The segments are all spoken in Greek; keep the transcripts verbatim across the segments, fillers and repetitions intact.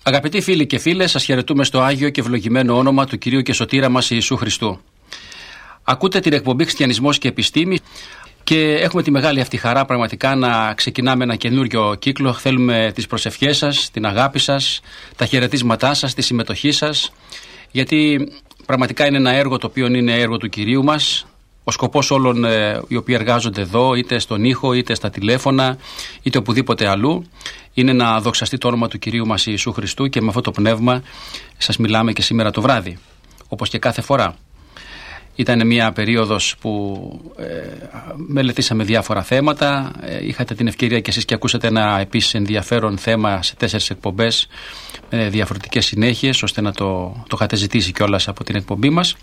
Αγαπητοί φίλοι και φίλες, σας χαιρετούμε στο Άγιο και ευλογημένο όνομα του Κυρίου και Σωτήρα μας Ιησού Χριστού. Ακούτε την εκπομπή Χριστιανισμός και Επιστήμη και έχουμε τη μεγάλη αυτή χαρά πραγματικά να ξεκινάμε ένα καινούριο κύκλο. Θέλουμε τις προσευχές σας, την αγάπη σας, τα χαιρετίσματά σας, τη συμμετοχή σας, γιατί πραγματικά είναι ένα έργο το οποίο είναι έργο του Κυρίου μας. Ο σκοπός όλων ε, οι οποίοι εργάζονται εδώ, είτε στον ήχο, είτε στα τηλέφωνα, είτε οπουδήποτε αλλού, είναι να δοξαστεί το όνομα του Κυρίου μας Ιησού Χριστού, και με αυτό το πνεύμα σας μιλάμε και σήμερα το βράδυ, όπως και κάθε φορά. Ήταν μια περίοδος που ε, μελετήσαμε διάφορα θέματα, ε, είχατε την ευκαιρία και εσείς και ακούσατε ένα επίσης ενδιαφέρον θέμα σε τέσσερις εκπομπές με διαφορετικές συνέχειες, ώστε να το, το είχατε ζητήσει κιόλας από την εκπομπή μας.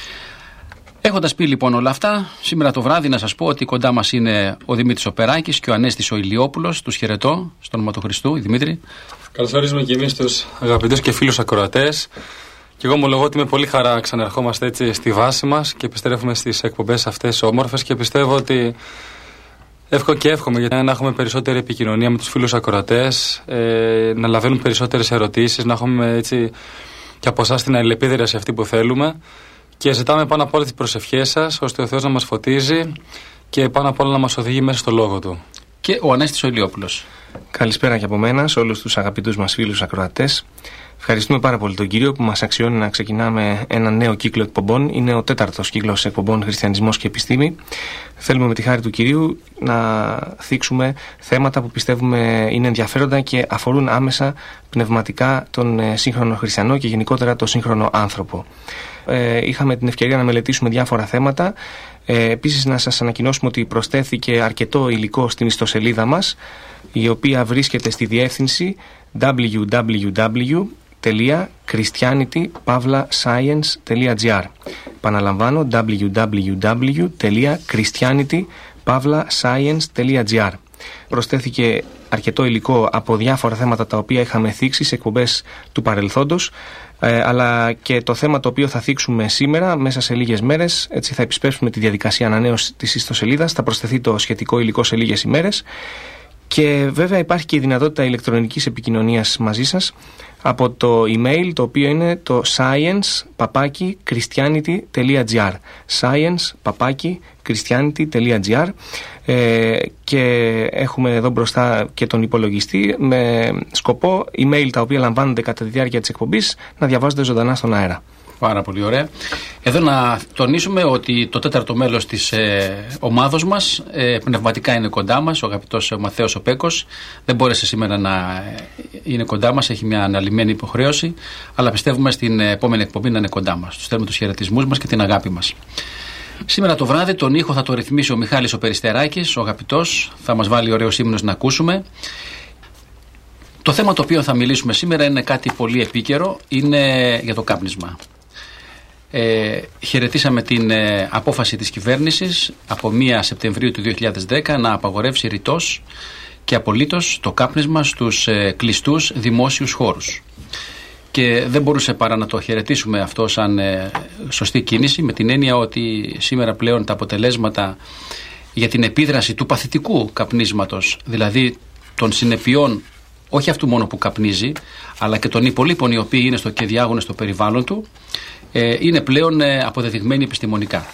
Έχοντας πει λοιπόν όλα αυτά, σήμερα το βράδυ να σας πω ότι κοντά μας είναι ο Δημήτρης Οπεράκης και ο Ανέστης ο Ηλιόπουλος. Τους χαιρετώ στο όνομα του Χριστού. Δημήτρη. Καλωσορίζουμε και εμείς τους αγαπητούς και φίλους ακροατές. Και εγώ ομολογώ ότι με πολύ χαρά ξαναρχόμαστε έτσι στη βάση μας και επιστρέφουμε στις εκπομπές αυτές όμορφες, και πιστεύω ότι εύχομαι και εύχομαι για να έχουμε περισσότερη επικοινωνία με τους φίλους ακροατές, ε, να λαβαίνουν περισσότερες ερωτήσεις, να έχουμε έτσι και από εσάς την αλληλεπίδραση αυτή που θέλουμε. Και ζητάμε πάνω απ' όλα τις προσευχές σας, ώστε ο Θεός να μας φωτίζει και πάνω απ' όλα να μας οδηγεί μέσα στο λόγο Του. Και ο Ανέστης ο Ηλιόπουλος. Καλησπέρα και από μένα σε όλους τους αγαπητούς μας φίλους ακροατές. Ευχαριστούμε πάρα πολύ τον Κύριο που μας αξιώνει να ξεκινάμε ένα νέο κύκλο εκπομπών. Είναι ο τέταρτος κύκλος εκπομπών Χριστιανισμός και Επιστήμη. Θέλουμε με τη χάρη του Κυρίου να θίξουμε θέματα που πιστεύουμε είναι ενδιαφέροντα και αφορούν άμεσα πνευματικά τον σύγχρονο χριστιανό και γενικότερα τον σύγχρονο άνθρωπο. Ε, είχαμε την ευκαιρία να μελετήσουμε διάφορα θέματα. Ε, επίσης να σας ανακοινώσουμε ότι προσθέθηκε αρκετό υλικό στην ιστοσελίδα μας, η οποία βρίσκεται στη διεύθυνση double-u double-u double-u τελεία christianity dash science τελεία gr. Επαναλαμβάνω, double-u double-u double-u τελεία christianity dash science τελεία gr. Προσθέθηκε αρκετό υλικό από διάφορα θέματα τα οποία είχαμε θίξει σε εκπομπές του παρελθόντος, ε, αλλά και το θέμα το οποίο θα θίξουμε σήμερα μέσα σε λίγες μέρες. Έτσι θα επισπεύσουμε τη διαδικασία ανανέωσης της ιστοσελίδας, θα προσθεθεί το σχετικό υλικό σε λίγες ημέρες. Και βέβαια υπάρχει και η δυνατότητα ηλεκτρονικής επικοινωνίας μαζί σας από το email, το οποίο είναι το science παπάκι christianity τελεία gr. science παπάκι christianity τελεία gr. ε, και έχουμε εδώ μπροστά και τον υπολογιστή με σκοπό email τα οποία λαμβάνονται κατά τη διάρκεια της εκπομπής να διαβάζονται ζωντανά στον αέρα. Πάρα πολύ ωραία. Εδώ να τονίσουμε ότι το τέταρτο μέλος της ε, ομάδος μας ε, πνευματικά είναι κοντά μας, ο αγαπητός Μαθαίος ο Πέκος. Δεν μπόρεσε σήμερα να είναι κοντά μας, έχει μια αναλυμένη υποχρέωση, αλλά πιστεύουμε στην επόμενη εκπομπή να είναι κοντά μας. Τους θέλουμε τους χαιρετισμούς μας και την αγάπη μας. Σήμερα το βράδυ τον ήχο θα το ρυθμίσει ο Μιχάλης ο Περιστεράκης, ο αγαπητός, θα μας βάλει ωραίος ύμνος να ακούσουμε. Το θέμα το οποίο θα μιλήσουμε σήμερα είναι κάτι πολύ επίκαιρο, είναι για το κάπνισμα. Ε, χαιρετήσαμε την ε, απόφαση της κυβέρνησης από πρώτη Σεπτεμβρίου του δύο χιλιάδες δέκα να απαγορεύσει ρητός και απολύτως το κάπνισμα στους ε, κλειστούς δημόσιους χώρους. Και δεν μπορούσε παρά να το χαιρετήσουμε αυτό σαν ε, σωστή κίνηση, με την έννοια ότι σήμερα πλέον τα αποτελέσματα για την επίδραση του παθητικού καπνίσματος, δηλαδή των συνεπειών όχι αυτού μόνο που καπνίζει, αλλά και των υπολείπων οι οποίοι είναι στο και διάγονται στο περιβάλλον του, ε, είναι πλέον ε, αποδεδειγμένοι επιστημονικά.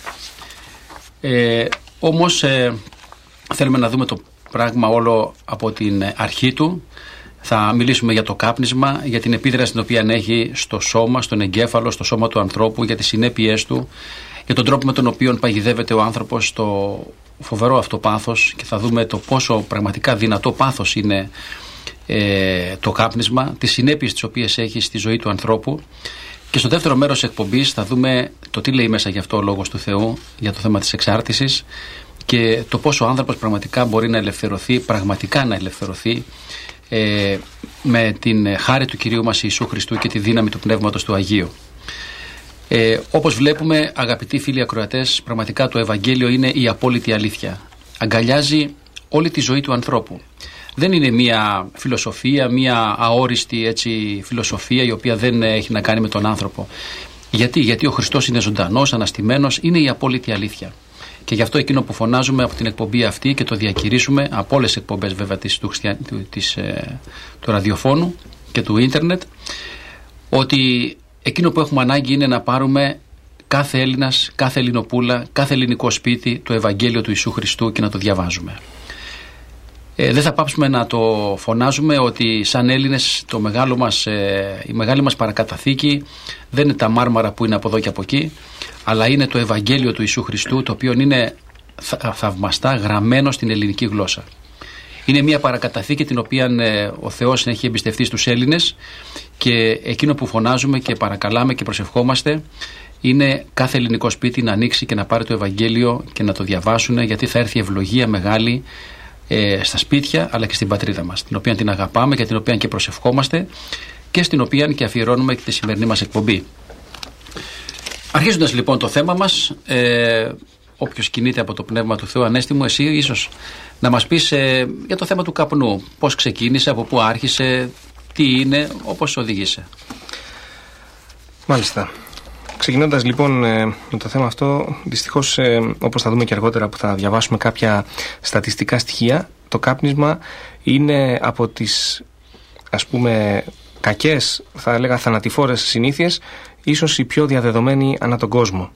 Ε, όμως ε, θέλουμε να δούμε το πράγμα όλο από την αρχή του. Θα μιλήσουμε για το κάπνισμα, για την επίδραση την οποία έχει στο σώμα, στον εγκέφαλο, στο σώμα του ανθρώπου, για τις συνέπειές του, για τον τρόπο με τον οποίο παγιδεύεται ο άνθρωπος στο φοβερό αυτό πάθος, και θα δούμε το πόσο πραγματικά δυνατό πάθος είναι ε, το κάπνισμα, τις συνέπειες τις οποίες έχει στη ζωή του ανθρώπου. Και στο δεύτερο μέρος εκπομπής θα δούμε το τι λέει μέσα γι' αυτό ο Λόγος του Θεού για το θέμα της εξάρτησης και το πόσο ο άνθρωπος πραγματικά μπορεί να ελευθερωθεί, πραγματικά να ελευθερωθεί ε, με την χάρη του Κυρίου μας Ιησού Χριστού και τη δύναμη του Πνεύματος του Αγίου. Ε, όπως βλέπουμε, αγαπητοί φίλοι ακροατές, πραγματικά το Ευαγγέλιο είναι η απόλυτη αλήθεια. Αγκαλιάζει όλη τη ζωή του ανθρώπου. Δεν είναι μια φιλοσοφία, μια αόριστη έτσι, φιλοσοφία η οποία δεν έχει να κάνει με τον άνθρωπο. Γιατί, Γιατί ο Χριστός είναι ζωντανός, αναστημένος, είναι η απόλυτη αλήθεια. Και γι' αυτό εκείνο που φωνάζουμε από την εκπομπή αυτή και το διακηρύσουμε από όλες τις εκπομπές βέβαια της, του, της, ε, του ραδιοφώνου και του ίντερνετ, ότι εκείνο που έχουμε ανάγκη είναι να πάρουμε κάθε Έλληνας, κάθε Ελληνοπούλα, κάθε ελληνικό σπίτι το Ευαγγέλιο του Ιησού Χριστού και να το διαβάζουμε. Ε, δεν θα πάψουμε να το φωνάζουμε ότι σαν Έλληνες το μεγάλο μας, ε, η μεγάλη μας παρακαταθήκη δεν είναι τα μάρμαρα που είναι από εδώ και από εκεί, αλλά είναι το Ευαγγέλιο του Ιησού Χριστού, το οποίο είναι θα, θαυμαστά γραμμένο στην ελληνική γλώσσα. Είναι μια παρακαταθήκη την οποία ε, ο Θεός έχει εμπιστευτεί στους Έλληνες, και εκείνο που φωνάζουμε και παρακαλάμε και προσευχόμαστε είναι κάθε ελληνικό σπίτι να ανοίξει και να πάρει το Ευαγγέλιο και να το διαβάσουν, γιατί θα έρθει ευλογία μεγάλη ε, στα σπίτια αλλά και στην πατρίδα μας, την οποία την αγαπάμε και την οποία και προσευχόμαστε και στην οποία και αφιερώνουμε και τη σημερινή μας εκπομπή. Αρχίζοντας λοιπόν το θέμα μας, ε, όποιος κινείται από το Πνεύμα του Θεού, Ανέστη μου, εσύ ίσως να μας πεις ε, για το θέμα του καπνού. Πώς ξεκίνησε, από πού άρχισε, τι είναι, όπως οδηγείσαι. Μάλιστα. Ξεκινώντας λοιπόν ε, με το θέμα αυτό, δυστυχώς ε, όπως θα δούμε και αργότερα που θα διαβάσουμε κάποια στατιστικά στοιχεία, το κάπνισμα είναι από τις, ας πούμε, κακές, θα έλεγα θανατηφόρες συνήθειες, ίσως η πιο διαδεδομένη ανά τον κόσμο.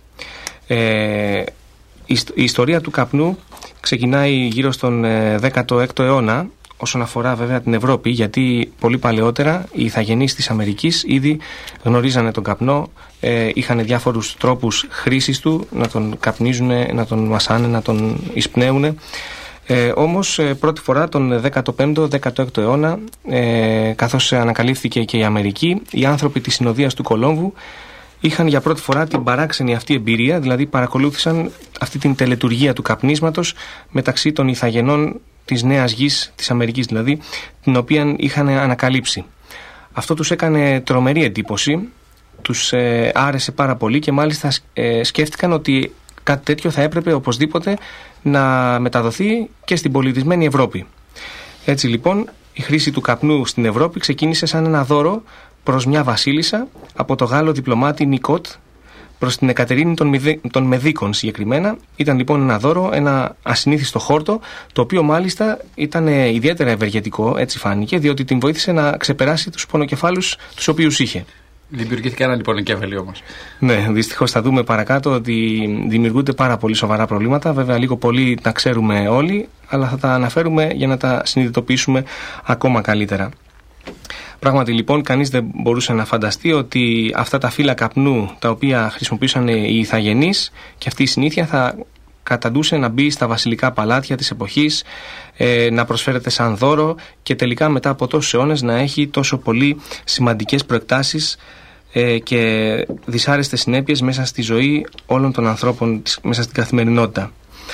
Ε, η, η ιστορία του καπνού ξεκινάει γύρω στον ε, δέκατο έκτο αιώνα, όσον αφορά βέβαια την Ευρώπη, γιατί πολύ παλαιότερα οι ηθαγενείς της Αμερικής ήδη γνωρίζανε τον καπνό, ε, είχαν διάφορους τρόπους χρήσης του, να τον καπνίζουν, να τον μασάνε, να τον εισπνέουν. Ε, όμως ε, πρώτη φορά τον δέκατο πέμπτο δέκατο έκτο αιώνα, ε, καθώς ανακαλύφθηκε και η Αμερική, οι άνθρωποι της συνοδείας του Κολόμβου είχαν για πρώτη φορά την παράξενη αυτή εμπειρία, δηλαδή παρακολούθησαν αυτή την τελετουργία του καπνίσματος μεταξύ των ηθαγενών της Νέας Γης, της Αμερικής δηλαδή, την οποία είχαν ανακαλύψει. Αυτό τους έκανε τρομερή εντύπωση, τους ε, άρεσε πάρα πολύ και μάλιστα ε, σκέφτηκαν ότι κάτι τέτοιο θα έπρεπε οπωσδήποτε να μεταδοθεί και στην πολιτισμένη Ευρώπη. Έτσι λοιπόν η χρήση του καπνού στην Ευρώπη ξεκίνησε σαν ένα δώρο προς μια βασίλισσα από το Γάλλο διπλωμάτη Νικότ προς την Εκατερίνη των, Μηδε... των Μεδίκων συγκεκριμένα. Ήταν λοιπόν ένα δώρο, ένα ασυνήθιστο χόρτο, το οποίο μάλιστα ήταν ιδιαίτερα ευεργετικό, έτσι φάνηκε, διότι την βοήθησε να ξεπεράσει τους πονοκεφάλους τους οποίους είχε. Δημιουργήθηκε ένα λοιπόν εγκέφαλο όμως. Ναι, δυστυχώς θα δούμε παρακάτω ότι δημιουργούνται πάρα πολύ σοβαρά προβλήματα. Βέβαια, λίγο πολύ τα ξέρουμε όλοι, αλλά θα τα αναφέρουμε για να τα συνειδητοποιήσουμε ακόμα καλύτερα. Πράγματι λοιπόν κανείς δεν μπορούσε να φανταστεί ότι αυτά τα φύλλα καπνού τα οποία χρησιμοποιούσαν οι ηθαγενείς και αυτή η συνήθεια θα καταντούσε να μπει στα βασιλικά παλάτια της εποχής, ε, να προσφέρεται σαν δώρο και τελικά μετά από τόσους αιώνες να έχει τόσο πολύ σημαντικές προεκτάσεις ε, και δυσάρεστες συνέπειες μέσα στη ζωή όλων των ανθρώπων, μέσα στην καθημερινότητα.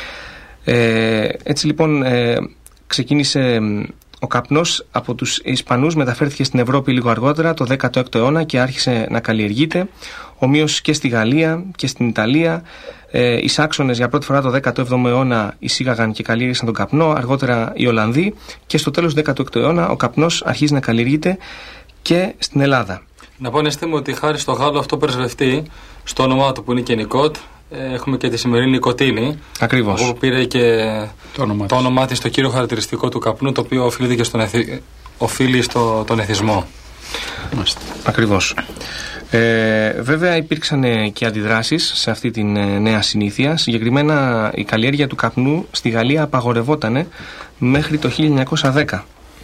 Ε, έτσι λοιπόν ε, ξεκίνησε... Ο καπνός από τους Ισπανούς μεταφέρθηκε στην Ευρώπη λίγο αργότερα, το δέκατο έκτο αιώνα, και άρχισε να καλλιεργείται. Ομοίως και στη Γαλλία και στην Ιταλία. Ε, οι Σάξονες για πρώτη φορά το δέκατο έβδομο αιώνα εισήγαγαν και καλλιέργησαν τον καπνό, αργότερα οι Ολλανδοί, και στο τέλος του δέκατου έκτου αιώνα ο καπνός αρχίζει να καλλιεργείται και στην Ελλάδα. Να πω, Ανέστη μου, ότι χάρη στο Γάλλο αυτό πρεσβευτεί, στο όνομά του που είναι και Νικότ, έχουμε και τη σημερινή νοικοτήνη. Ακριβώς. Που πήρε και το όνομά, το όνομά της, το κύριο χαρακτηριστικό του καπνού, το οποίο οφείλει και στον εθι... οφείλει στο... τον εθισμό. Ακριβώς. Ε, βέβαια υπήρξαν και αντιδράσεις σε αυτή τη νέα συνήθεια. Συγκεκριμένα η καλλιέργεια του καπνού στη Γαλλία απαγορευόταν μέχρι το χίλια εννιακόσια δέκα.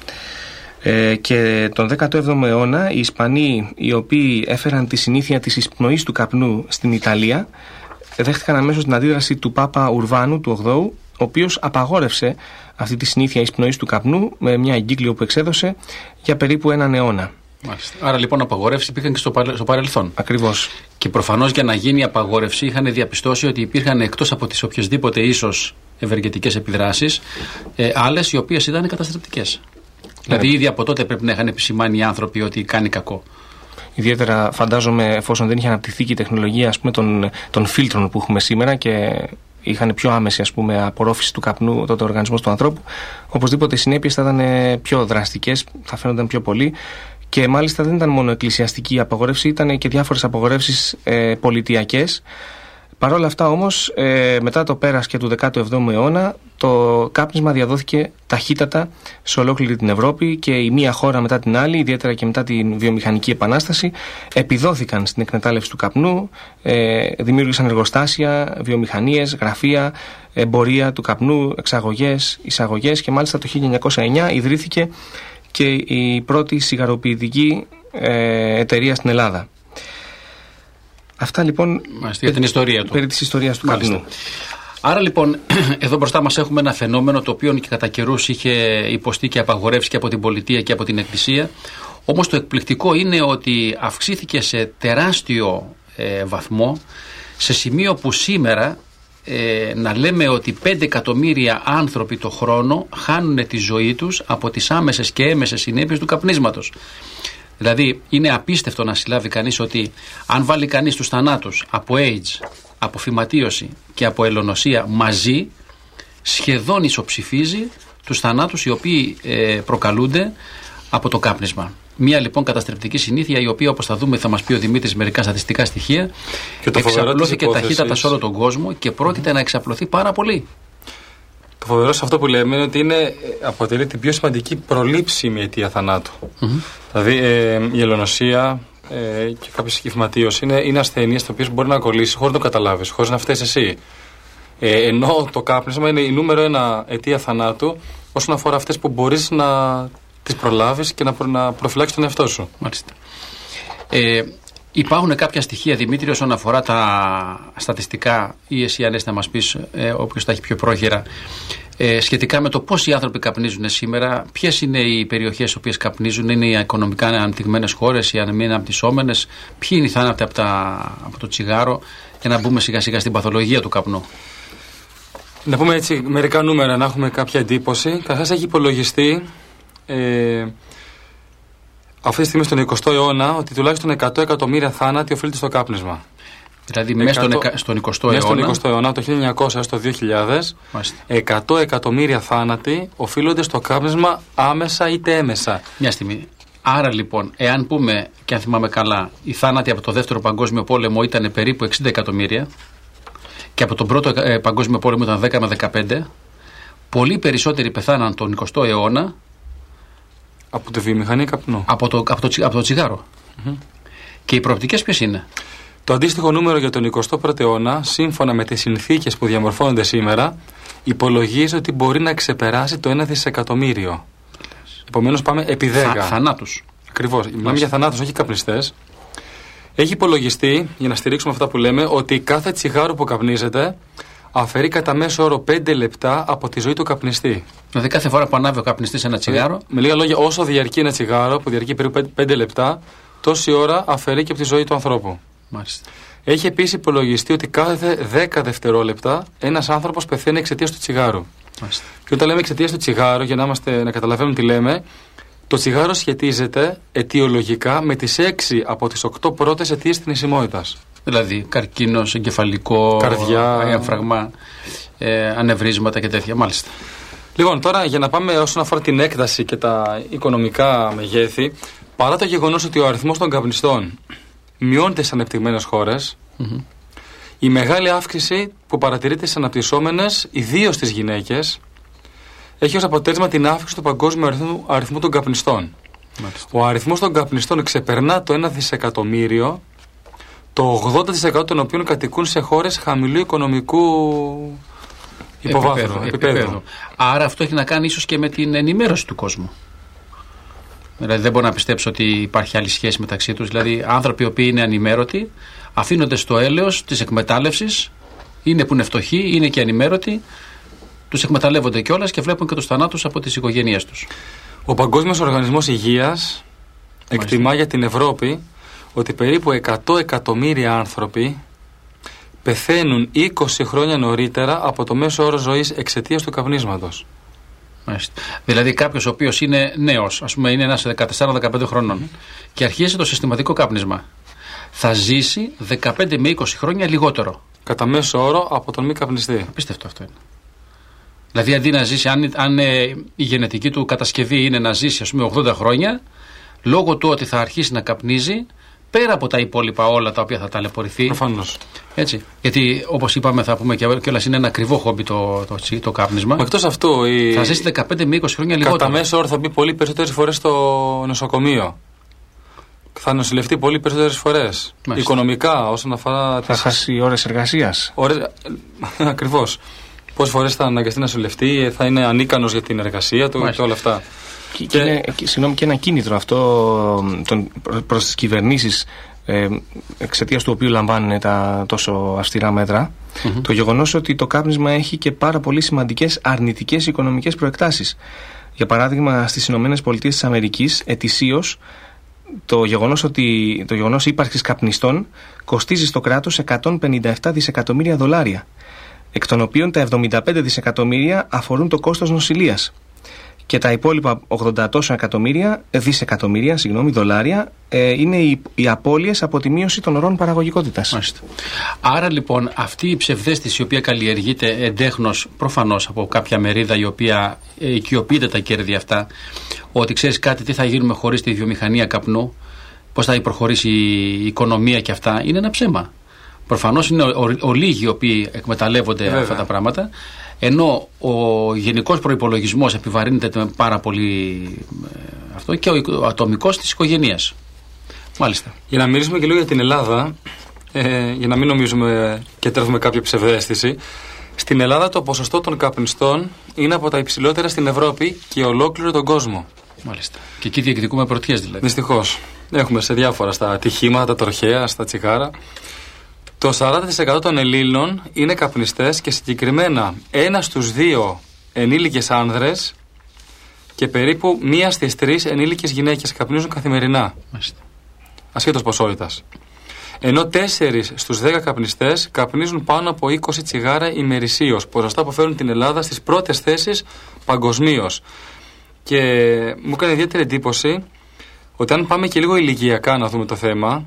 Ε, και τον δέκατο έβδομο αιώνα οι Ισπανοί, οι οποίοι έφεραν τη συνήθεια της εισπνοής του καπνού στην Ιταλία, δέχτηκαν αμέσως την αντίδραση του Πάπα Ουρβάνου του ογδόου, ο οποίος απαγόρευσε αυτή τη συνήθεια εισπνοής του καπνού με μια εγκύκλιο που εξέδωσε για περίπου έναν αιώνα. Μάλιστα. Άρα λοιπόν απαγορεύσεις υπήρχαν και στο, παρε... στο παρελθόν. Ακριβώς. Και προφανώς για να γίνει η απαγόρευση είχαν διαπιστώσει ότι υπήρχαν, εκτός από τις οποιασδήποτε ίσως ευεργετικές επιδράσεις, ε, άλλες οι οποίες ήταν καταστρεπτικές. Ναι. Δηλαδή ήδη από τότε πρέπει να είχαν επισημάνει οι άνθρωποι ότι κάνει κακό. Ιδιαίτερα φαντάζομαι εφόσον δεν είχε αναπτυχθεί και η τεχνολογία, ας πούμε, των, των φίλτρων που έχουμε σήμερα και είχαν πιο άμεση, ας πούμε, απορρόφηση του καπνού τότε ο οργανισμός του ανθρώπου, οπωσδήποτε οι συνέπειες θα ήταν πιο δραστικές, θα φαίνονταν πιο πολύ. Και μάλιστα δεν ήταν μόνο εκκλησιαστική απαγορεύση, ήταν και διάφορες απαγορεύσεις ε, πολιτιακές. Παρ' όλα αυτά όμως, ε, μετά το πέρας και του δέκατου εβδόμου αιώνα, το κάπνισμα διαδόθηκε ταχύτατα σε ολόκληρη την Ευρώπη και η μία χώρα μετά την άλλη, ιδιαίτερα και μετά την βιομηχανική επανάσταση, επιδόθηκαν στην εκμετάλλευση του καπνού, ε, δημιούργησαν εργοστάσια, βιομηχανίες, γραφεία, εμπορία του καπνού, εξαγωγές, εισαγωγές και μάλιστα το χίλια εννιακόσια εννιά ιδρύθηκε και η πρώτη σιγαροποιητική ε, εταιρεία στην Ελλάδα. Αυτά λοιπόν για την ιστορία του. Περί της ιστορίας του καπνού. Άρα λοιπόν, εδώ μπροστά μας έχουμε ένα φαινόμενο το οποίο και κατά καιρούς είχε υποστεί και απαγορεύσει και από την πολιτεία και από την εκκλησία. Όμως το εκπληκτικό είναι ότι αυξήθηκε σε τεράστιο ε, βαθμό, σε σημείο που σήμερα ε, να λέμε ότι πέντε εκατομμύρια άνθρωποι το χρόνο χάνουν τη ζωή τους από τις άμεσες και έμεσες συνέπειες του καπνίσματος. Δηλαδή είναι απίστευτο να συλλάβει κανείς ότι αν βάλει κανείς τους θανάτους από AIDS, από φυματίωση και από ελονοσία μαζί, σχεδόν ισοψηφίζει τους θανάτους οι οποίοι ε, προκαλούνται από το κάπνισμα. Μία λοιπόν καταστρεπτική συνήθεια, η οποία, όπως θα δούμε, θα μας πει ο Δημήτρης μερικά στατιστικά στοιχεία, εξαπλώθηκε ταχύτατα σε όλο τον κόσμο και πρόκειται mm-hmm. να εξαπλωθεί πάρα πολύ. Το φοβερό σε αυτό που λέμε είναι ότι είναι, αποτελεί την πιο σημαντική προλήψιμη αιτία θανάτου. Mm-hmm. Δηλαδή ε, η ελονοσία ε, και κάποια φυματίωση είναι, είναι ασθένειες τις οποίες μπορεί να κολλήσει χωρίς να το καταλάβεις, χωρίς να φταίεις εσύ. Ε, ενώ το κάπνισμα είναι η νούμερο ένα αιτία θανάτου όσον αφορά αυτές που μπορείς να τις προλάβεις και να, προ, να προφυλάξεις τον εαυτό σου. Μάλιστα. Ε, Υπάρχουν κάποια στοιχεία, Δημήτρη, όσον αφορά τα στατιστικά, ή εσύ αν να μας πεις, ε, όποιος τα έχει πιο πρόχειρα, ε, σχετικά με το πόσοι άνθρωποι καπνίζουν σήμερα, ποιες είναι οι περιοχές στις οποίες καπνίζουν, είναι οι οικονομικά αναπτυγμένες χώρες, οι μη αναπτυσσόμενες, ποιοι είναι οι θάνατοι από, τα, από το τσιγάρο, για να μπούμε σιγά σιγά στην παθολογία του καπνού. Να πούμε έτσι μερικά νούμερα, να έχουμε κάποια εντύπωση. Καταρχάς έχει υπολογιστεί ε, αυτή τη στιγμή στον εικοστό αιώνα ότι τουλάχιστον εκατό εκατομμύρια θάνατοι οφείλονται στο κάπνισμα. Δηλαδή μέσα στον, στον εικοστό αιώνα. Μέσα στον εικοστό αιώνα, το χίλια εννιακόσια έως το δύο χιλιάδες, μάλιστα, εκατό εκατομμύρια θάνατοι οφείλονται στο κάπνισμα άμεσα είτε έμεσα. Μια στιγμή. Άρα λοιπόν, εάν πούμε, και αν θυμάμαι καλά, οι θάνατοι από το δεύτερο παγκόσμιο πόλεμο ήταν περίπου εξήντα εκατομμύρια και από τον πρώτο ε, παγκόσμιο πόλεμο ήταν δέκα με δεκαπέντε, πολύ περισσότεροι πεθάναν τον εικοστό αιώνα από τη βιομηχανία καπνού. Από το, από το, από το τσιγάρο. Mm-hmm. Και οι προοπτικές ποιες είναι? Το αντίστοιχο νούμερο για τον εικοστό πρώτο αιώνα, σύμφωνα με τις συνθήκες που διαμορφώνονται σήμερα, υπολογίζει ότι μπορεί να ξεπεράσει το ένα δισεκατομμύριο. Επομένως πάμε επί δέκα. Θα, θανάτους. Ακριβώς. Μιλάμε για θανάτους, όχι καπνιστές. Έχει υπολογιστεί, για να στηρίξουμε αυτά που λέμε, ότι κάθε τσιγάρο που καπνίζεται αφαιρεί κατά μέσο όρο πέντε λεπτά από τη ζωή του καπνιστή. Δηλαδή κάθε φορά που ανάβει ο καπνιστής ένα τσιγάρο. Με, με λίγα λόγια, όσο διαρκεί ένα τσιγάρο, που διαρκεί περίπου πέντε λεπτά, τόση ώρα αφαιρεί και από τη ζωή του ανθρώπου. Μάλιστα. Έχει επίσης υπολογιστεί ότι κάθε δέκα δευτερόλεπτα ένας άνθρωπος πεθαίνει εξαιτίας του τσιγάρου. Μάλιστα. Και όταν λέμε εξαιτίας του τσιγάρου, για να, είμαστε, να καταλαβαίνουμε τι λέμε, το τσιγάρο σχετίζεται αιτιολογικά με τις έξι από τις οκτώ πρώτες αιτίες θνησιμότητας. Δηλαδή καρκίνος, εγκεφαλικό, καρδιά, έμφραγμα, ε, ανευρίσματα και τέτοια. Μάλιστα. Λοιπόν, τώρα για να πάμε όσον αφορά την έκταση και τα οικονομικά μεγέθη, παρά το γεγονός ότι ο αριθμός των καπνιστών μειώνεται στις ανεπτυγμένες χώρες, mm-hmm. η μεγάλη αύξηση που παρατηρείται στις αναπτυσσόμενες, ιδίως στις γυναίκες, έχει ως αποτέλεσμα την αύξηση του παγκόσμιου αριθμού, αριθμού των καπνιστών. Μάλιστα. Ο αριθμός των καπνιστών ξεπερνά το ένα δισεκατομμύριο, το ογδόντα τοις εκατό των οποίων κατοικούν σε χώρες χαμηλού οικονομικού υποβάθρου, επίπεδου. Άρα αυτό έχει να κάνει ίσως και με την ενημέρωση του κόσμου. Δηλαδή δεν μπορώ να πιστέψω ότι υπάρχει άλλη σχέση μεταξύ τους. Δηλαδή άνθρωποι οι οποίοι είναι ανημέρωτοι αφήνονται στο έλεος της εκμετάλλευσης, είναι που είναι φτωχοί, είναι και ανημέρωτοι, τους εκμεταλλεύονται κιόλας και βλέπουν και τους θανάτους από τις οικογένειές τους. Ο Παγκόσμιος Οργανισμός Υγείας Μάλιστα. εκτιμά για την Ευρώπη ότι περίπου εκατό εκατομμύρια άνθρωποι πεθαίνουν είκοσι χρόνια νωρίτερα από το μέσο όρο ζωής εξαιτίας του καπνίσματος. Μάλιστα. Δηλαδή κάποιος ο οποίος είναι νέος, ας πούμε είναι ένας δεκατέσσερα δεκαπέντε χρονών mm. και αρχίζει το συστηματικό κάπνισμα, θα ζήσει δεκαπέντε με είκοσι χρόνια λιγότερο. Κατά μέσο όρο από τον μη καπνιστή. Απίστευτο αυτό είναι. Δηλαδή αντί να ζήσει, αν, αν ε, η γενετική του κατασκευή είναι να ζήσει ας πούμε ογδόντα χρόνια, λόγω του ότι θα αρχίσει να καπνίζει, πέρα από τα υπόλοιπα όλα τα οποία θα ταλαιπωρηθεί. Προφανώς. Έτσι. Γιατί όπως είπαμε, θα πούμε και κιόλας, είναι ένα ακριβό χόμπι το, το, το, το κάπνισμα. Εκτός αυτού, η... θα ζήσει δεκαπέντε με είκοσι χρόνια λιγότερο. Κατά μέσο όρο θα μπει πολύ περισσότερες φορές στο νοσοκομείο. Θα νοσηλευτεί πολύ περισσότερες φορές. Μάλιστα. Οικονομικά, όσον αφορά. Θα τις... χάσει ώρες εργασίας. Ώρες... Ακριβώς. Πόσες φορές θα αναγκαστεί να νοσηλευτεί, θα είναι ανίκανος για την εργασία του. Μάλιστα. Και όλα αυτά. Και, και, είναι, και, συγγνώμη, και ένα κίνητρο αυτό τον, προς τις κυβερνήσεις, ε, εξαιτίας του οποίου λαμβάνουν τα τόσο αυστηρά μέτρα, mm-hmm. το γεγονός ότι το κάπνισμα έχει και πάρα πολύ σημαντικές αρνητικές οικονομικές προεκτάσεις. Για παράδειγμα, στις Ηνωμένες Πολιτείες της Αμερικής, ετησίως, το γεγονός, ότι, το γεγονός ύπαρξης καπνιστών κοστίζει στο κράτος εκατόν πενήντα επτά δισεκατομμύρια δολάρια, εκ των οποίων τα εβδομήντα πέντε δισεκατομμύρια αφορούν το κόστος νοσηλείας. Και τα υπόλοιπα ογδόντα τόσα εκατομμύρια, δισεκατομμύρια συγγνώμη, δολάρια ε, είναι οι, οι απώλειες από τη μείωση των ορών παραγωγικότητας. Μάλιστα. Άρα λοιπόν αυτή η ψευδαίσθηση η οποία καλλιεργείται εντέχνος προφανώς από κάποια μερίδα η οποία ε, οικειοποιείται τα κέρδη αυτά, ότι ξέρεις κάτι, τι θα γίνουμε χωρίς τη βιομηχανία καπνού, πώς θα προχωρήσει η οικονομία και αυτά, είναι ένα ψέμα. Προφανώς είναι ολίγοι οι οποίοι εκμεταλλεύονται Βέβαια. αυτά τα πράγματα. Ενώ ο γενικός προϋπολογισμός επιβαρύνεται με πάρα πολύ ε, αυτό και ο ατομικός της οικογένειας. Μάλιστα. Για να μιλήσουμε και λίγο για την Ελλάδα, ε, για να μην νομίζουμε και τρέφουμε κάποια ψευδαίσθηση, στην Ελλάδα το ποσοστό των καπνιστών είναι από τα υψηλότερα στην Ευρώπη και ολόκληρο τον κόσμο. Μάλιστα. Και εκεί διεκδικούμε πρωτείες δηλαδή. Δυστυχώς. Έχουμε σε διάφορα, στα ατυχήματα, τα τροχαία, στα τσιγάρα. Το σαράντα τοις εκατό των Ελλήνων είναι καπνιστές και συγκεκριμένα ένα στους δύο ενήλικες άνδρες και περίπου μία στις τρεις ενήλικες γυναίκες καπνίζουν καθημερινά. Μάλιστα. Ασχέτως ποσότητας. Ενώ τέσσερις στους δέκα καπνιστές καπνίζουν πάνω από είκοσι τσιγάρα ημερησίως. Ποσοστά που φέρνουν την Ελλάδα στις πρώτες θέσεις παγκοσμίως. Και μου έκανε ιδιαίτερη εντύπωση ότι αν πάμε και λίγο ηλικιακά να δούμε το θέμα,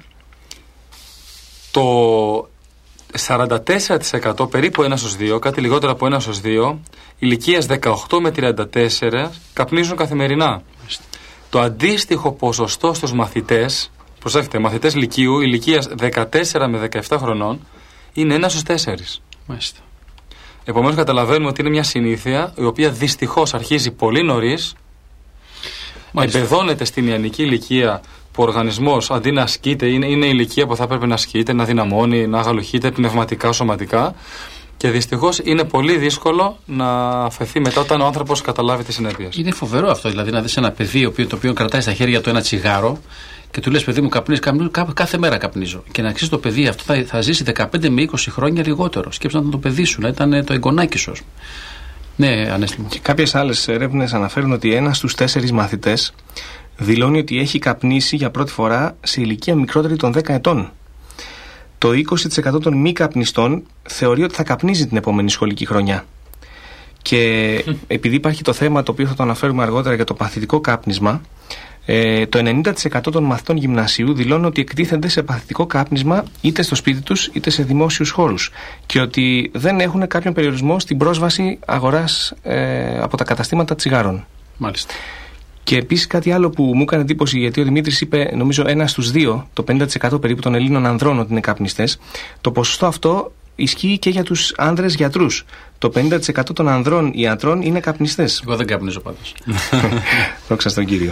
το σαράντα τέσσερα τοις εκατό, περίπου ένα στους δύο, κάτι λιγότερο από ένα στους δύο, ηλικίας δεκαοκτώ με τριάντα τέσσερα καπνίζουν καθημερινά. Το αντίστοιχο ποσοστό στους μαθητές, προσέχετε, μαθητές λυκείου ηλικίας δεκατέσσερα με δεκαεπτά χρονών, είναι ένα στους τέσσερις. Μάλιστα. Επομένως καταλαβαίνουμε ότι είναι μια συνήθεια η οποία δυστυχώς αρχίζει πολύ νωρίς, εμπεδώνεται στην ιανική ηλικία που ο οργανισμός αντί να ασκείται, είναι, είναι η ηλικία που θα πρέπει να ασκείται, να δυναμώνει, να αγαλοχείται πνευματικά, σωματικά. Και δυστυχώς είναι πολύ δύσκολο να αφαιθεί μετά όταν ο άνθρωπος καταλάβει τις συνέπειες. Είναι φοβερό αυτό, δηλαδή να δεις ένα παιδί το οποίο κρατάει στα χέρια του ένα τσιγάρο και του λες, παιδί μου, καπνίζεις, καπνίζω, κάθε μέρα καπνίζω. Και να ξέρεις το παιδί αυτό θα, θα ζήσει δεκαπέντε με είκοσι χρόνια λιγότερο. Σκέψου να ήταν το παιδί σου, να ήταν το εγγονάκι σου. Ναι, Ανέστη μου. Και κάποιες άλλες έρευνες αναφέρουν ότι ένας στους τέσσερις μαθητές δηλώνει ότι έχει καπνίσει για πρώτη φορά σε ηλικία μικρότερη των δέκα ετών. Το είκοσι τοις εκατό των μη καπνιστών θεωρεί ότι θα καπνίζει την επόμενη σχολική χρονιά. Και επειδή υπάρχει το θέμα το οποίο θα το αναφέρουμε αργότερα για το παθητικό κάπνισμα, ε, το ενενήντα τοις εκατό των μαθητών γυμνασίου δηλώνουν ότι εκτίθενται σε παθητικό κάπνισμα είτε στο σπίτι τους είτε σε δημόσιους χώρους και ότι δεν έχουν κάποιον περιορισμό στην πρόσβαση αγοράς ε, από τα καταστήματα τσιγάρων. Μάλιστα. Και επίσης κάτι άλλο που μου έκανε εντύπωση, γιατί ο Δημήτρης είπε, νομίζω, ένα στους δύο, το πενήντα τοις εκατό περίπου των Ελλήνων ανδρών ότι είναι καπνιστές. Το ποσοστό αυτό ισχύει και για τους άνδρες γιατρούς. Το πενήντα τοις εκατό των ανδρών ιατρών είναι καπνιστές. Εγώ δεν καπνίζω πάντως. Δόξα στον Κύριο.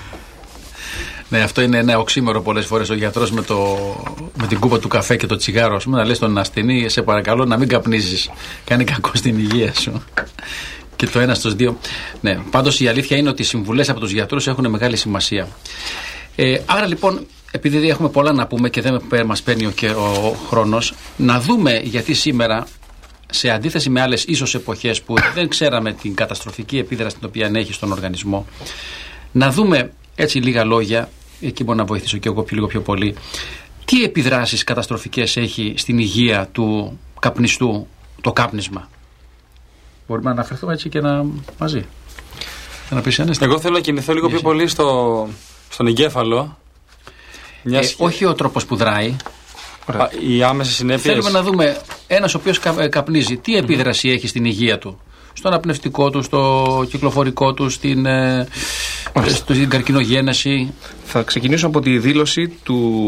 Ναι, αυτό είναι ένα οξύμορο πολλές φορές. Ο γιατρός με, το, με την κούπα του καφέ και το τσιγάρο, να λέει στον ασθενή, σε παρακαλώ να μην καπνίζεις. Κάνει κακό στην υγεία σου. Και το ένα στους δύο. Ναι, πάντως η αλήθεια είναι ότι οι συμβουλές από τους γιατρούς έχουν μεγάλη σημασία. Ε, άρα λοιπόν, επειδή έχουμε πολλά να πούμε και δεν μας παίρνει ο, και ο χρόνος, να δούμε γιατί σήμερα, σε αντίθεση με άλλες ίσως εποχές που δεν ξέραμε την καταστροφική επίδραση την οποία έχει στον οργανισμό, να δούμε έτσι λίγα λόγια, εκεί μπορώ να βοηθήσω και εγώ πιο, λίγο πιο πολύ, τι επιδράσεις καταστροφικές έχει στην υγεία του καπνιστού το κάπνισμα. Μπορούμε να αναφερθούμε έτσι και να μαζί. Να πεις, Ανέστη. Εγώ θέλω να κινηθώ λίγο πιο πολύ στο, στον εγκέφαλο. Ε, όχι ο τρόπος που δράει. Α, οι άμεσες συνέπειες. Θέλουμε να δούμε ένας ο οποίος κα, καπνίζει, τι επίδραση mm-hmm. έχει στην υγεία του. Στο αναπνευστικό του, στο κυκλοφορικό του, στην, ε, στην καρκινογένεση. Θα ξεκινήσω από τη δήλωση του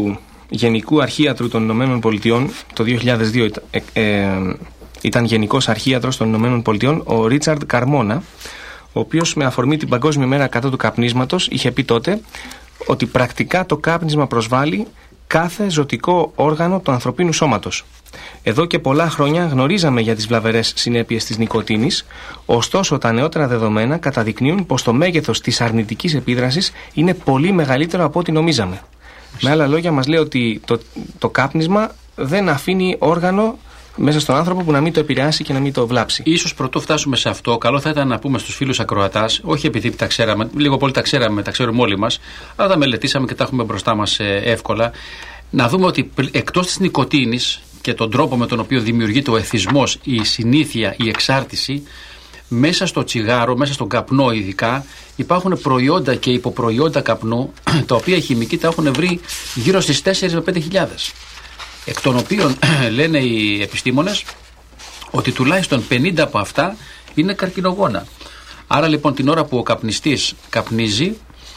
Γενικού Αρχίατρου των Ηνωμένων Πολιτειών, το δύο χιλιάδες δύο ε, ε, ήταν Γενικός Αρχίατρος των Ηνωμένων Πολιτειών, ο Ρίτσαρντ Καρμόνα, ο οποίος με αφορμή την Παγκόσμια Μέρα κατά του καπνίσματος είχε πει τότε ότι πρακτικά το κάπνισμα προσβάλλει κάθε ζωτικό όργανο του ανθρωπίνου σώματος. Εδώ και πολλά χρόνια γνωρίζαμε για τις βλαβερές συνέπειες της νοικοτήνης, ωστόσο τα νεότερα δεδομένα καταδεικνύουν πως το μέγεθος της αρνητικής επίδρασης είναι πολύ μεγαλύτερο από ό,τι νομίζαμε. Με άλλα λόγια, μας λέει ότι το, το κάπνισμα δεν αφήνει όργανο μέσα στον άνθρωπο που να μην το επηρεάσει και να μην το βλάψει. Ίσως πρωτού φτάσουμε σε αυτό, καλό θα ήταν να πούμε στους φίλους ακροατάς, όχι επειδή τα ξέραμε, λίγο πολύ τα ξέραμε, τα ξέρουμε όλοι μας, αλλά τα μελετήσαμε και τα έχουμε μπροστά μας εύκολα, να δούμε ότι εκτός της νοικοτήνης και τον τρόπο με τον οποίο δημιουργείται ο εθισμός, η συνήθεια, η εξάρτηση, μέσα στο τσιγάρο, μέσα στον καπνό ειδικά, υπάρχουν προϊόντα και υποπροϊόντα καπνού, τα οποία οι χημικοί τα έχουν βρει γύρω στις τέσσερις με πέντε χιλιάδες. Εκ των οποίων λένε οι επιστήμονες ότι τουλάχιστον πενήντα από αυτά είναι καρκινογόνα. Άρα λοιπόν την ώρα που ο καπνιστής καπνίζει,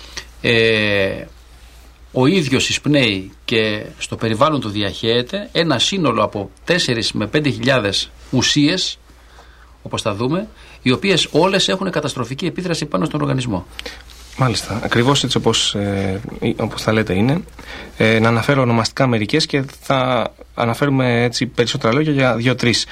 ε, ο ίδιος εισπνέει και στο περιβάλλον του διαχέεται ένα σύνολο από τέσσερις με πέντε χιλιάδες ουσίες, όπως θα δούμε, οι οποίες όλες έχουν καταστροφική επίδραση πάνω στον οργανισμό. Μάλιστα, ακριβώς έτσι όπως, ε, όπως θα λέτε είναι. Ε, να αναφέρω ονομαστικά μερικές και θα αναφέρουμε έτσι περισσότερα λόγια για δύο-τρεις.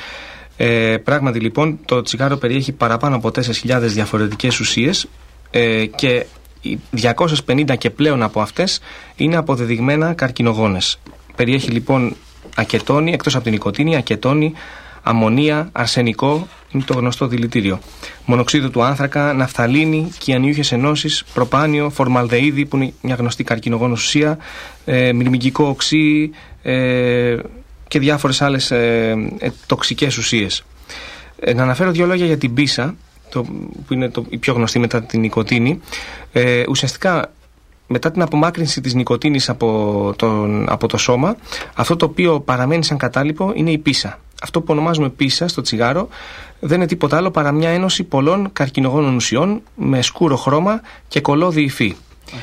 Ε, πράγματι λοιπόν το τσιγάρο περιέχει παραπάνω από τέσσερις χιλιάδες διαφορετικές ουσίες ε, και διακόσιες πενήντα και πλέον από αυτές είναι αποδεδειγμένα καρκινογόνες. Περιέχει λοιπόν ακετόνη, εκτός από την νοικοτήνη, ακετόνη, αμμονία, αρσενικό, είναι το γνωστό δηλητήριο, μονοξίδιο του άνθρακα, ναφθαλίνη, κυανιούχες ενώσεις, προπάνιο, φορμαλδεΐδη που είναι μια γνωστή καρκινογόνος ουσία, ε, μυρμηγκικό οξύ ε, και διάφορες άλλες ε, ε, τοξικές ουσίες. Ε, να αναφέρω δύο λόγια για την πίσα, το, που είναι το, η πιο γνωστή μετά την νοικοτήνη. Ε, ουσιαστικά μετά την απομάκρυνση της νοικοτήνης από, τον, από το σώμα, αυτό το οποίο παραμένει σαν κατάλοιπο είναι η πίσα. Αυτό που ονομάζουμε πίσα στο τσιγάρο δεν είναι τίποτα άλλο παρά μια ένωση πολλών καρκινογόνων ουσιών με σκούρο χρώμα και κολώδη υφή.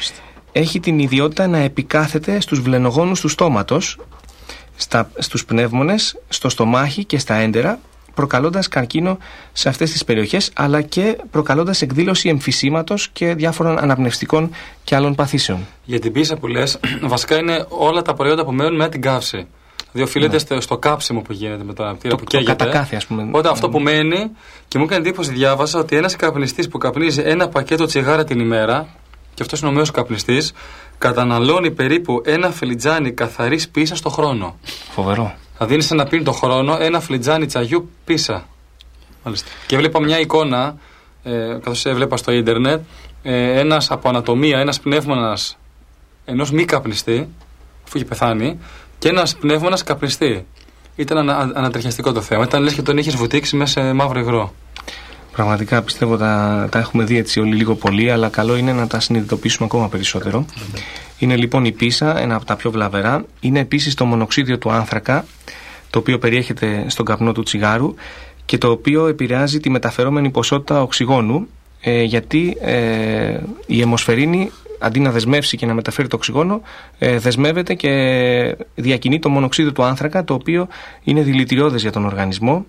Έχει την ιδιότητα να επικάθεται στους βλενογόνους του στόματος, στα, στους πνεύμονες, στο στομάχι και στα έντερα, προκαλώντας καρκίνο σε αυτές τις περιοχές, αλλά και προκαλώντας εκδήλωση εμφυσίματος και διάφορων αναπνευστικών και άλλων παθήσεων. Για την πίσα που λες, βασικά είναι όλα τα προϊόντα που μένουν μετά την καύση. Δηλαδή οφείλεται ναι. στο κάψιμο που γίνεται με το αναπτήρα που καίγεται. Το κατακάθι, ας πούμε. Όταν αυτό που μένει, και μου έκανε εντύπωση, διάβασα ότι ένας καπνιστής που καπνίζει ένα πακέτο τσιγάρα την ημέρα, και αυτός είναι ο μέσος καπνιστής, καταναλώνει περίπου ένα φλιτζάνι καθαρής πίσας το χρόνο. Φοβερό. Δηλαδή είναι σαν να πίνει το χρόνο ένα φλιτζάνι τσαγιού πίσα. Μάλιστα. Και έβλεπα μια εικόνα, ε, καθώς έβλεπα στο ίντερνετ, ε, ένας από ανατομία, ένας πνεύμονας ενός μη καπνιστή, αφού είχε πεθάνει, και ένας πνεύμονας καπνιστή. Ήταν ανα, ανατριχιαστικό το θέμα. Ήταν λες και τον είχες βουτήξει μέσα σε μαύρο υγρό. Πραγματικά πιστεύω τα, τα έχουμε δει έτσι όλοι λίγο πολύ, αλλά καλό είναι να τα συνειδητοποιήσουμε ακόμα περισσότερο. Mm-hmm. Είναι λοιπόν η πίσα, ένα από τα πιο βλαβερά. Είναι επίσης το μονοξίδιο του άνθρακα, το οποίο περιέχεται στον καπνό του τσιγάρου και το οποίο επηρεάζει τη μεταφερόμενη ποσότητα οξυγόνου, ε, γιατί ε, η αιμοσφαιρίνη αντί να δεσμεύσει και να μεταφέρει το οξυγόνο, ε, δεσμεύεται και διακινεί το μονοξίδιο του άνθρακα, το οποίο είναι δηλητηριώδες για τον οργανισμό,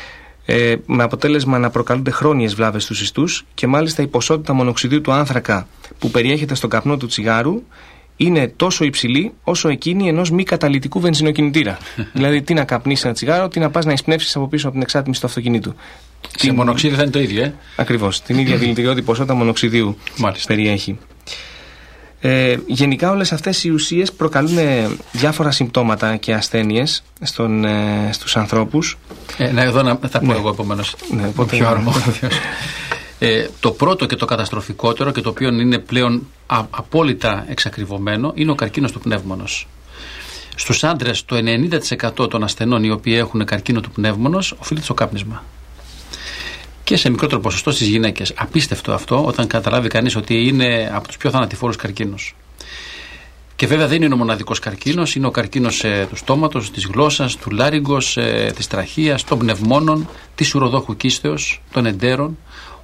ε, με αποτέλεσμα να προκαλούνται χρόνιες βλάβες στους ιστούς, και μάλιστα η ποσότητα μονοξιδίου του άνθρακα που περιέχεται στον καπνό του τσιγάρου είναι τόσο υψηλή όσο εκείνη ενός μη καταλυτικού βενζινοκινητήρα. Δηλαδή, τι να καπνίσεις ένα τσιγάρο, τι να πας να εισπνεύσεις από πίσω από την εξάτμιση του αυτοκινήτου. Σε την... μονοξίδιο θα είναι το ίδιο, ε? Ακριβώς. Την ίδια δηλητηριώδη ποσότητα μονοξιδίου Μάλιστα. περιέχει. Ε, γενικά όλες αυτές οι ουσίες προκαλούν διάφορα συμπτώματα και ασθένειες στον, ε, στους ανθρώπους. Ε, να, εδώ να, θα πω ναι. εγώ επομένως. Ναι, πιο ναι. αρμόδιος. Ε, το πρώτο και το καταστροφικότερο, και το οποίο είναι πλέον α, απόλυτα εξακριβωμένο, είναι ο καρκίνος του πνεύμονος. Στους άντρες το ενενήντα τοις εκατό των ασθενών οι οποίοι έχουν καρκίνο του πνεύμονος οφείλεται στο κάπνισμα. Και σε μικρότερο ποσοστό στις γυναίκες. Απίστευτο αυτό όταν καταλάβει κανείς ότι είναι από τους πιο θανατηφόρους καρκίνους. Και βέβαια δεν είναι ο μοναδικός καρκίνος, είναι ο καρκίνος ε, του στόματος, της γλώσσας, του λάριγκος, ε, της τραχείας, των πνευμόνων, της ουροδόχου κίστεως, των εντέρων.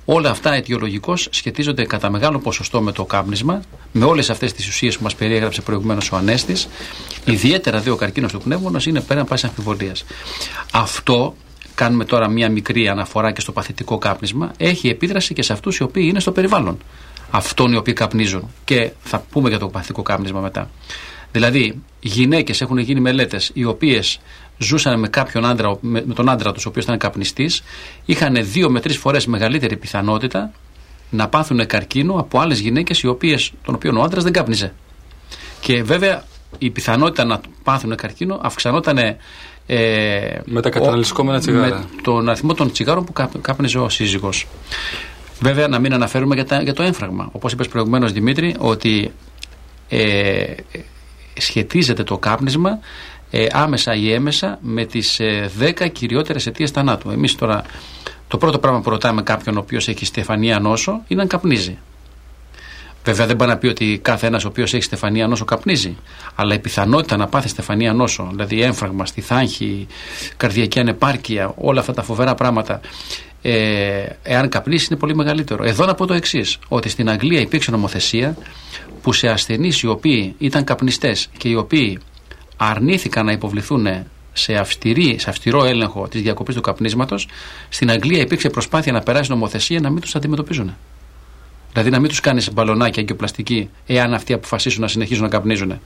Όλα αυτά αιτιολογικώς σχετίζονται κατά μεγάλο ποσοστό με το κάπνισμα, με όλες αυτές τις ουσίες που μας περιέγραψε προηγουμένως ο Ανέστης. Ιδιαίτερα δε ο καρκίνος του πνεύμονας είναι πέραν πάσης αμφιβολίας. Αυτό, κάνουμε τώρα μία μικρή αναφορά και στο παθητικό κάπνισμα, έχει επίδραση και σε αυτούς οι οποίοι είναι στο περιβάλλον. Αυτών οι οποίοι καπνίζουν. Και θα πούμε για το παθητικό κάπνισμα μετά. Δηλαδή, γυναίκες, έχουν γίνει μελέτες οι οποίες ζούσαν με κάποιον άντρα, με, με τον άντρα τους, ο οποίος ήταν καπνιστής, είχαν δύο με τρεις φορές μεγαλύτερη πιθανότητα να πάθουν καρκίνο από άλλες γυναίκες οι οποίες, των οποίων ο άντρας δεν κάπνιζε. Και βέβαια η πιθανότητα να πάθουν καρκίνο αυξανόταν ε, με τα καταναλωτικά τσιγάρα. Με τον αριθμό των τσιγάρων που κάπνιζε ο σύζυγος. Βέβαια, να μην αναφέρουμε για, τα, για το έμφραγμα. Όπως είπες προηγουμένως, Δημήτρη, ότι ε, σχετίζεται το κάπνισμα ε, άμεσα ή έμεσα με τις ε, δέκα κυριότερες αιτίες θανάτου. Εμείς τώρα το πρώτο πράγμα που ρωτάμε κάποιον ο οποίος έχει στεφανία νόσο είναι αν καπνίζει. Βέβαια δεν πάει να πει ότι κάθε ένας ο οποίος έχει στεφανία νόσο καπνίζει, αλλά η πιθανότητα να πάθει στεφανία νόσο, δηλαδή έμφραγμα, στιθάγχη, καρδιακή ανεπάρκεια, όλα αυτά τα φοβερά πράγματα, ε, εάν καπνίσει είναι πολύ μεγαλύτερο. Εδώ να πω το εξής, ότι στην Αγγλία υπήρξε νομοθεσία που σε ασθενείς οι οποίοι ήταν καπνιστές και οι οποίοι αρνήθηκαν να υποβληθούν σε, αυστηρή, σε αυστηρό έλεγχο της διακοπής του καπνίσματος, στην Αγγλία υπήρξε προσπάθεια να περάσει νομοθεσία να μην τους αντιμετωπίζουν. Δηλαδή να μην τους κάνεις μπαλονάκια αγκιοπλαστική, εάν αυτοί αποφασίσουν να συνεχίζουν να καπνίζουν.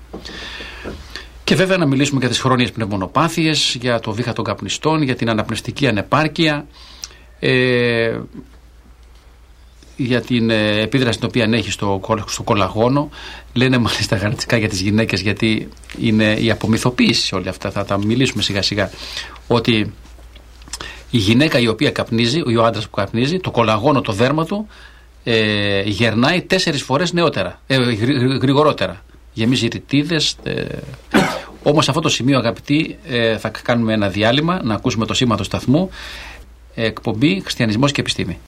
Και βέβαια να μιλήσουμε για τις χρόνιες πνευμονοπάθειες, για το βήχα των καπνιστών, για την αναπνευστική ανεπάρκεια, ε, για την ε, επίδραση την οποία έχει στο, στο κολαγόνο. Λένε μάλιστα γαρτσικά για τις γυναίκες, γιατί είναι η απομυθοποίηση όλα αυτά, θα τα μιλήσουμε σιγά σιγά, ότι η γυναίκα η οποία καπνίζει, ή ο άντρας που καπνίζει, το κολαγόνο, το δέρμα του, Ε, γερνάει τέσσερις φορές νεότερα, ε, γρη, γρηγορότερα. Γεμίζει ρητίδες. Ε, όμως σε αυτό το σημείο, αγαπητοί, ε, θα κάνουμε ένα διάλειμμα να ακούσουμε το σήμα του σταθμού, ε, εκπομπή Χριστιανισμός και Επιστήμη.